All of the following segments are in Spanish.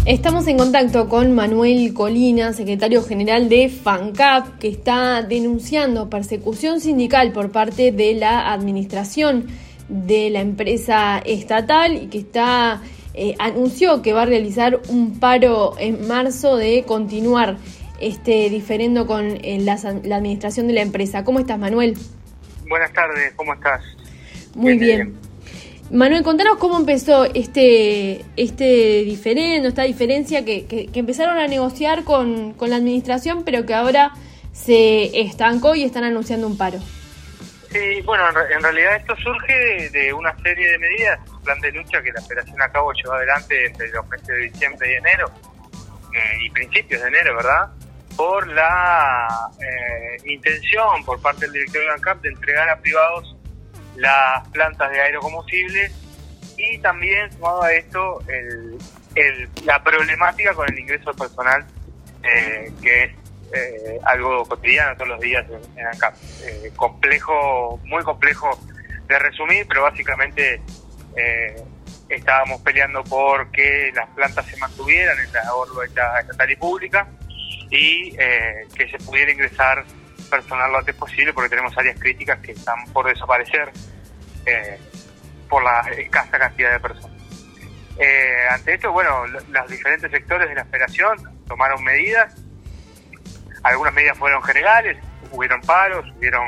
Estamos en contacto con Manuel Colina, secretario general de FANCAP, que está denunciando persecución sindical por parte de la administración de la empresa estatal y que anunció que va a realizar un paro en marzo de continuar diferendo con la administración de la empresa. ¿Cómo estás, Manuel? Buenas tardes, ¿cómo estás? Muy bien. Manuel, contanos cómo empezó diferendo, esta diferencia que empezaron a negociar con la administración, pero que ahora se estancó y están anunciando un paro. Sí, bueno, en realidad esto surge de una serie de medidas, un plan de lucha que la Federación Acabo llevó adelante entre los meses de diciembre y enero, y principios de enero, ¿verdad? Por la intención por parte del directorio de ANCAP de entregar a privados las plantas de aerocombustibles y también, sumado a esto, la problemática con el ingreso del personal, que es algo cotidiano todos los días en ANCAP. Muy complejo de resumir, pero básicamente estábamos peleando por que las plantas se mantuvieran en la órbita estatal y pública y que se pudiera ingresar personal lo antes posible, porque tenemos áreas críticas que están por desaparecer por la escasa cantidad de personas. Ante esto, bueno, los diferentes sectores de la federación tomaron medidas. Algunas medidas fueron generales, hubieron paros, hubieron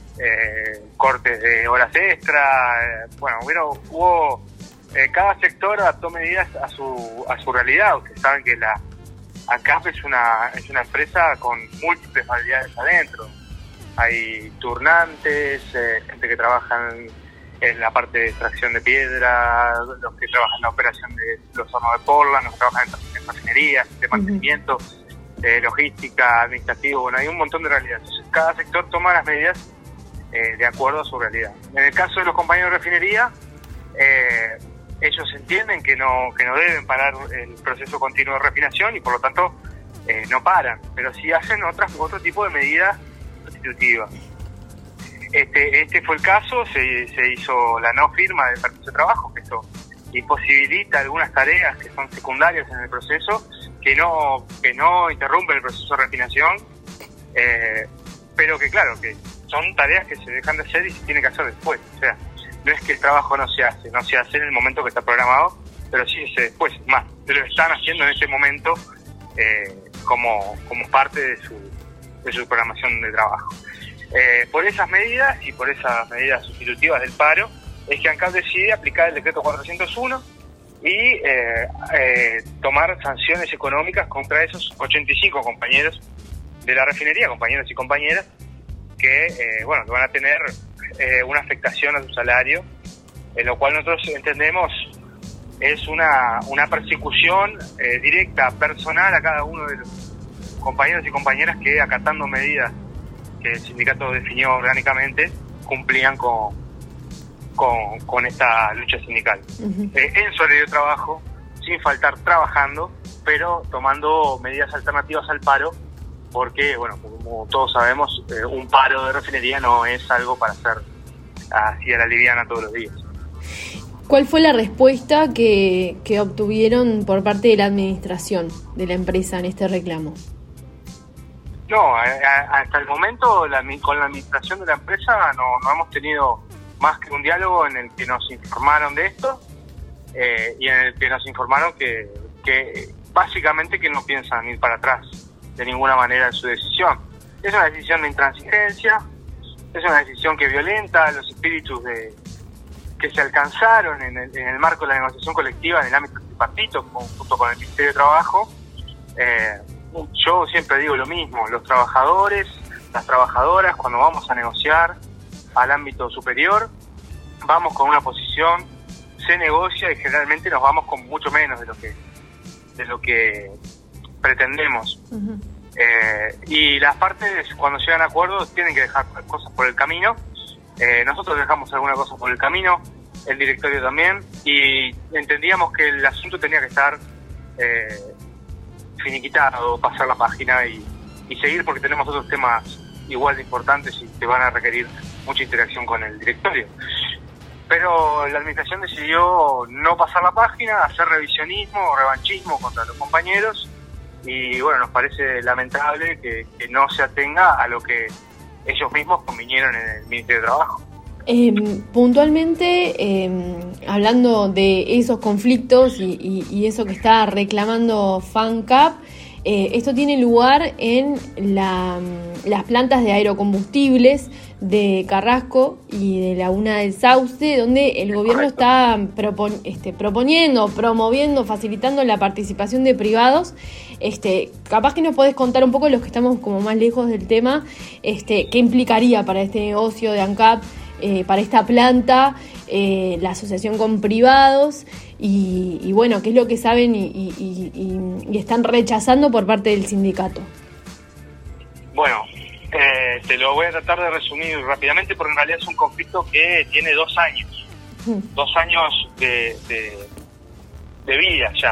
cortes de horas extra, hubo cada sector adaptó medidas a su realidad. Ustedes saben que la ANCAP es una empresa con múltiples variedades adentro. Hay turnantes, gente que trabaja en la parte de extracción de piedra, los que trabajan en la operación de los hornos de Portland, los que trabajan en refinería, de mantenimiento, logística, administrativo. Bueno, hay un montón de realidades. Entonces, cada sector toma las medidas de acuerdo a su realidad. En el caso de los compañeros de refinería, ellos entienden que no deben parar el proceso continuo de refinación y por lo tanto no paran, pero sí hacen otro tipo de medidas sustitutivas. Este fue el caso, se hizo la no firma del permiso de trabajo, que esto imposibilita algunas tareas que son secundarias en el proceso, que no interrumpen el proceso de refinación, pero que claro, que son tareas que se dejan de hacer y se tienen que hacer después. O sea, no es que el trabajo no se hace en el momento que está programado, pero sí se hace después. Más, lo están haciendo en este momento como parte de su programación de trabajo. Por esas medidas y por esas medidas sustitutivas del paro, es que ANCAP decide aplicar el decreto 401 y tomar sanciones económicas contra esos 85 compañeros de la refinería, compañeros y compañeras, que van a tener una afectación a su salario, lo cual nosotros entendemos es una persecución directa, personal a cada uno de los compañeros y compañeras que, acatando medidas que el sindicato definió orgánicamente, cumplían con esta lucha sindical. En su horario de trabajo, sin faltar trabajando, pero tomando medidas alternativas al paro, porque, como todos sabemos, un paro de refinería no es algo para hacer así a la liviana todos los días. ¿Cuál fue la respuesta que obtuvieron por parte de la administración de la empresa en este reclamo? No, hasta el momento con la administración de la empresa no hemos tenido más que un diálogo en el que nos informaron de esto y en el que nos informaron que básicamente que no piensan ir para atrás de ninguna manera en su decisión. Es una decisión de intransigencia, es una decisión que violenta los espíritus que se alcanzaron en el marco de la negociación colectiva en el ámbito tripartito, junto con el Ministerio de Trabajo. Yo siempre digo lo mismo, los trabajadores, las trabajadoras, cuando vamos a negociar al ámbito superior, vamos con una posición, se negocia y generalmente nos vamos con mucho menos de lo que pretendemos. Uh-huh. Y las partes, cuando llegan a acuerdos, tienen que dejar cosas por el camino. Nosotros dejamos alguna cosa por el camino, el directorio también, y entendíamos que el asunto tenía que estar finiquitado, pasar la página y seguir, porque tenemos otros temas igual de importantes y que van a requerir mucha interacción con el directorio. pero la administración decidió no pasar la página, hacer revisionismo o revanchismo contra los compañeros, y bueno, nos parece lamentable que no se atenga a lo que ellos mismos convinieron en el Ministerio de Trabajo. Puntualmente, hablando de esos conflictos y eso que está reclamando FANCAP, esto tiene lugar en las plantas de aerocombustibles de Carrasco y de Laguna del Sauce, donde el gobierno está promoviendo, facilitando la participación de privados. Capaz que nos podés contar un poco, los que estamos como más lejos del tema, qué implicaría para este negocio de ANCAP, para esta planta, la asociación con privados y bueno, qué es lo que saben y están rechazando por parte del sindicato. Bueno, te lo voy a tratar de resumir rápidamente, porque en realidad es un conflicto que tiene 2 años. 2 años de vida ya.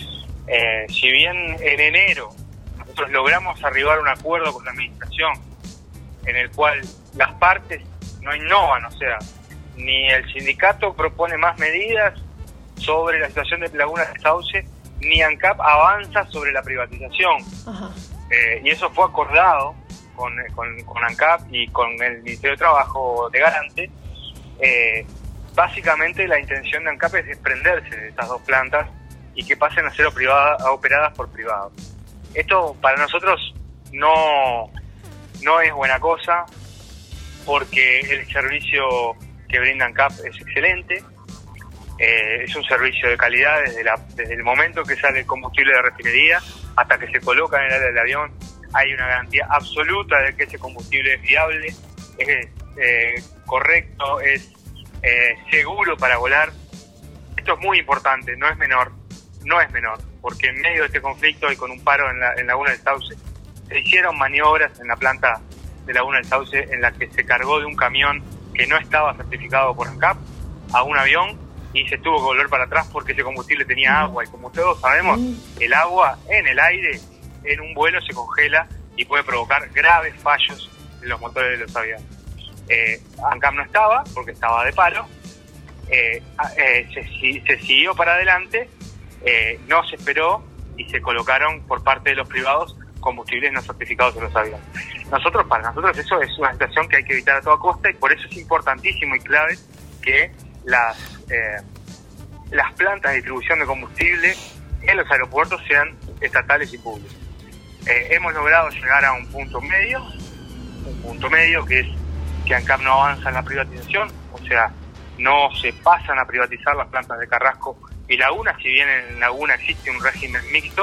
Si bien en enero nosotros logramos arribar a un acuerdo con la administración en el cual las partes no innovan, o sea, ni el sindicato propone más medidas sobre la situación de Laguna del Sauce, ni ANCAP avanza sobre la privatización. Y eso fue acordado con ANCAP y con el Ministerio de Trabajo de Garante. Básicamente la intención de ANCAP es desprenderse de estas 2 plantas y que pasen a ser operadas por privados. Esto para nosotros no es buena cosa, porque el servicio que brinda ANCAP es excelente. Es un servicio de calidad desde el momento que sale el combustible de refinería hasta que se coloca en el área del avión. Hay una garantía absoluta de que ese combustible es fiable, es correcto, es seguro para volar. Esto es muy importante, no es menor, porque en medio de este conflicto y con un paro en Laguna del Sauce, se hicieron maniobras en la planta de Laguna del Sauce en la que se cargó de un camión que no estaba certificado por ANCAP a un avión, y se tuvo que volver para atrás porque ese combustible tenía agua, y como todos sabemos, el agua en el aire en un vuelo se congela y puede provocar graves fallos en los motores de los aviones. ANCAP no estaba porque estaba de paro, se siguió para adelante, no se esperó y se colocaron por parte de los privados combustibles no certificados en los aviones. Para nosotros eso es una situación que hay que evitar a toda costa, y por eso es importantísimo y clave que las plantas de distribución de combustible en los aeropuertos sean estatales y públicos. Hemos logrado llegar a un punto medio que es que ANCAP no avanza en la privatización, o sea, no se pasan a privatizar las plantas de Carrasco y Laguna, si bien en Laguna existe un régimen mixto,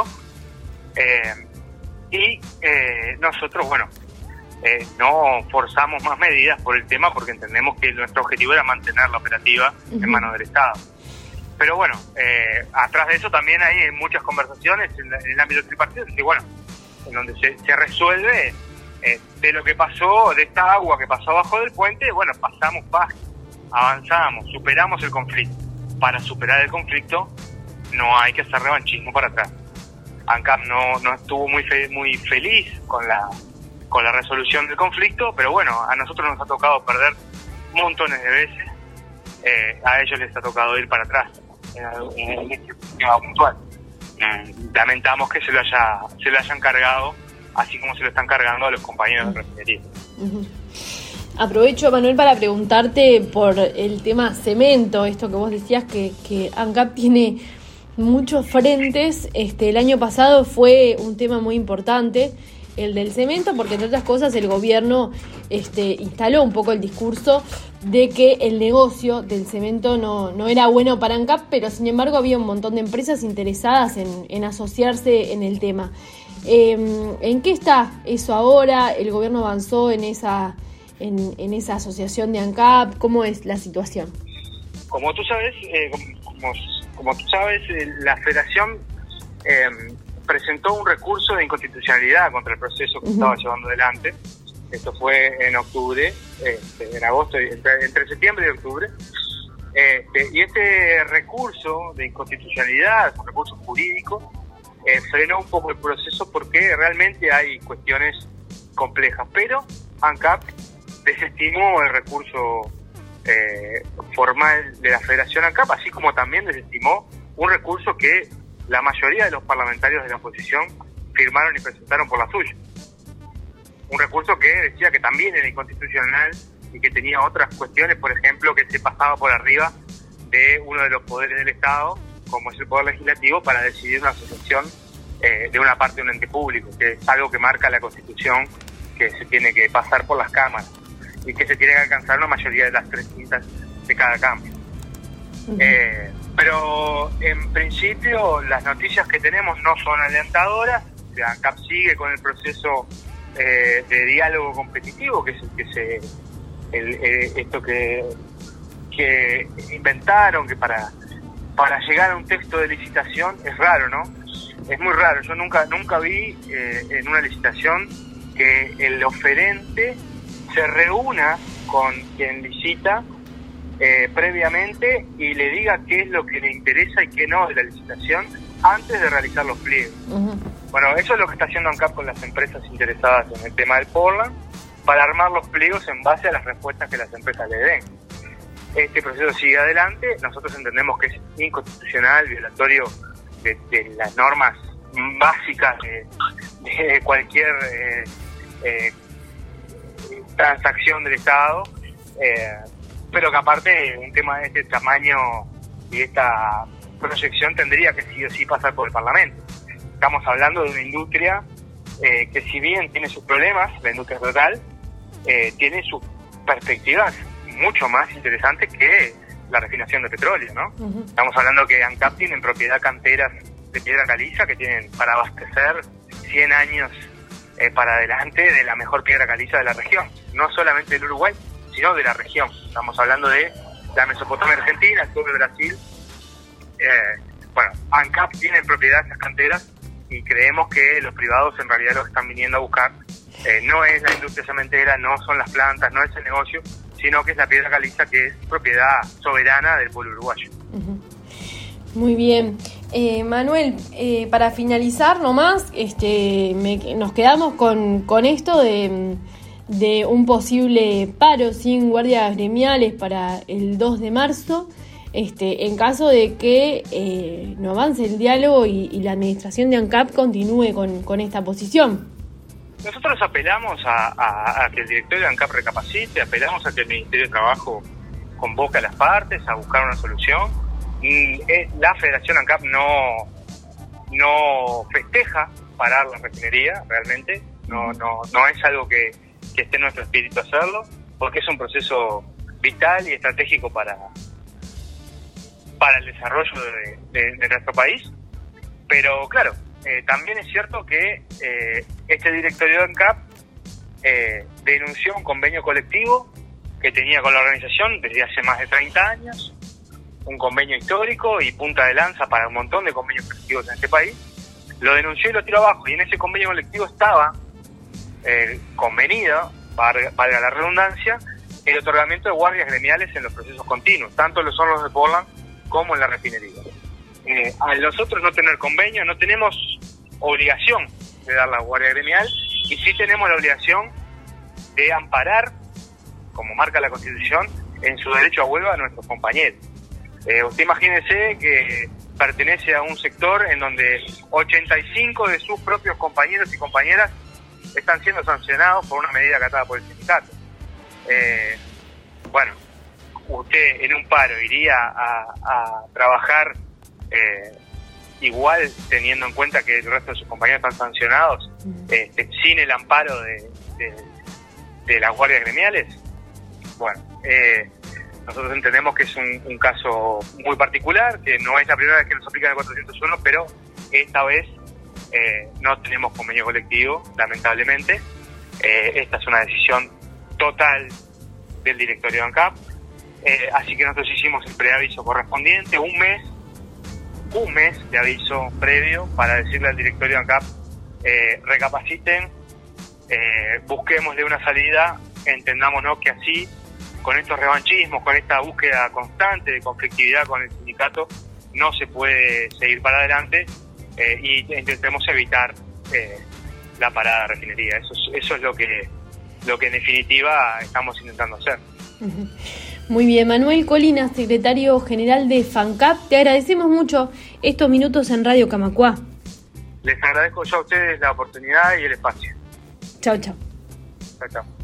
y nosotros, no forzamos más medidas por el tema, porque entendemos que nuestro objetivo era mantener la operativa en manos del Estado. Pero bueno, atrás de eso también hay muchas conversaciones en el ámbito tripartito, en donde se resuelve de lo que pasó, de esta agua que pasó abajo del puente. Pasamos página, avanzamos, superamos el conflicto. Para superar el conflicto no hay que hacer revanchismo para atrás. ANCAP no estuvo muy feliz con la resolución del conflicto, pero a nosotros nos ha tocado perder montones de veces, a ellos les ha tocado ir para atrás en este tema puntual. Lamentamos que se lo hayan cargado, así como se lo están cargando a los compañeros de refinería. Aprovecho, Manuel, para preguntarte por el tema cemento, esto que vos decías que ANCAP tiene muchos frentes. El año pasado fue un tema muy importante, el del cemento, porque entre otras cosas el gobierno instaló un poco el discurso de que el negocio del cemento no era bueno para ANCAP, pero sin embargo había un montón de empresas interesadas en asociarse en el tema. ¿En qué está eso ahora? ¿El gobierno avanzó en esa asociación de ANCAP? ¿Cómo es la situación? Como tú sabes, la Federación presentó un recurso de inconstitucionalidad contra el proceso que estaba llevando adelante. Esto fue en octubre, en agosto, entre septiembre y octubre. Y este recurso de inconstitucionalidad, un recurso jurídico, frenó un poco el proceso porque realmente hay cuestiones complejas. Pero ANCAP desestimó el recurso formal de la Federación ANCAP, así como también desestimó un recurso que la mayoría de los parlamentarios de la oposición firmaron y presentaron por la suya. Un recurso que decía que también era inconstitucional y que tenía otras cuestiones, por ejemplo, que se pasaba por arriba de uno de los poderes del Estado, como es el Poder Legislativo, para decidir una asociación de una parte de un ente público, que es algo que marca la Constitución, que se tiene que pasar por las cámaras y que se tiene que alcanzar una mayoría de las 3/5 de cada cámara. Pero en principio las noticias que tenemos no son alentadoras. La ANCAP sigue con el proceso de diálogo competitivo, que es el que esto que inventaron, que para llegar a un texto de licitación es raro, ¿no? Es muy raro. Yo nunca vi en una licitación que el oferente se reúna con quien licita previamente y le diga qué es lo que le interesa y qué no de la licitación antes de realizar los pliegos. Bueno, eso es lo que está haciendo ANCAP con las empresas interesadas en el tema del Portland, para armar los pliegos en base a las respuestas que las empresas le den. Este proceso sigue adelante. Nosotros entendemos que es inconstitucional, violatorio de las normas básicas de cualquier transacción del Estado, pero que aparte un tema de este tamaño y esta proyección tendría que sí o sí pasar por el Parlamento. Estamos hablando de una industria que, si bien tiene sus problemas, la industria total, tiene sus perspectivas mucho más interesantes que la refinación de petróleo, ¿no? Estamos hablando que ANCAP tiene en propiedad canteras de piedra caliza que tienen para abastecer 100 años para adelante de la mejor piedra caliza de la región, no solamente del Uruguay, sino de la región. Estamos hablando de la Mesopotamia argentina, el sur de Brasil. Bueno, ANCAP tiene en propiedad esas canteras y creemos que los privados en realidad lo que están viniendo a buscar no es la industria cementera, no son las plantas, no es el negocio, sino que es la piedra caliza, que es propiedad soberana del pueblo uruguayo. Muy bien. Manuel, para finalizar nomás, nos quedamos con esto de un posible paro sin guardias gremiales para el 2 de marzo, en caso de que no avance el diálogo y la administración de ANCAP continúe con esta posición. Nosotros apelamos a que el directorio de ANCAP recapacite, apelamos a que el Ministerio de Trabajo convoque a las partes a buscar una solución. La Federación ANCAP no festeja parar la refinería, realmente, no es algo que esté en nuestro espíritu hacerlo, porque es un proceso vital y estratégico para el desarrollo de nuestro país. Pero claro, también es cierto que este directorio de ANCAP denunció un convenio colectivo que tenía con la organización desde hace más de 30 años, un convenio histórico y punta de lanza para un montón de convenios colectivos en este país. Lo denunció y lo tiró abajo, y en ese convenio colectivo estaba convenido, valga la redundancia, el otorgamiento de guardias gremiales en los procesos continuos, tanto lo son los de Portland como en la refinería. Al nosotros no tener convenio, no tenemos obligación de dar la guardia gremial, y sí tenemos la obligación de amparar, como marca la Constitución, en su derecho a huelga a nuestros compañeros. Usted imagínese que pertenece a un sector en donde 85 de sus propios compañeros y compañeras están siendo sancionados por una medida acatada por el sindicato. Bueno, usted en un paro iría a trabajar igual, teniendo en cuenta que el resto de sus compañeros están sancionados, sin el amparo de las guardias gremiales. Bueno, nosotros entendemos que es un caso muy particular, que no es la primera vez que nos aplican el 401, pero esta vez no tenemos convenio colectivo, lamentablemente. Esta es una decisión total del directorio de ANCAP, así que nosotros hicimos el preaviso correspondiente, un mes de aviso previo para decirle al directorio de ANCAP, recapaciten, busquémosle una salida, entendámonos que así, con estos revanchismos, con esta búsqueda constante de conflictividad con el sindicato, no se puede seguir para adelante, y intentemos evitar la parada de refinería. Eso es lo que en definitiva estamos intentando hacer. Muy bien, Manuel Colinas, secretario general de FANCAP, te agradecemos mucho estos minutos en Radio Camacuá. Les agradezco yo a ustedes la oportunidad y el espacio. Chau, chau. Chao, chao.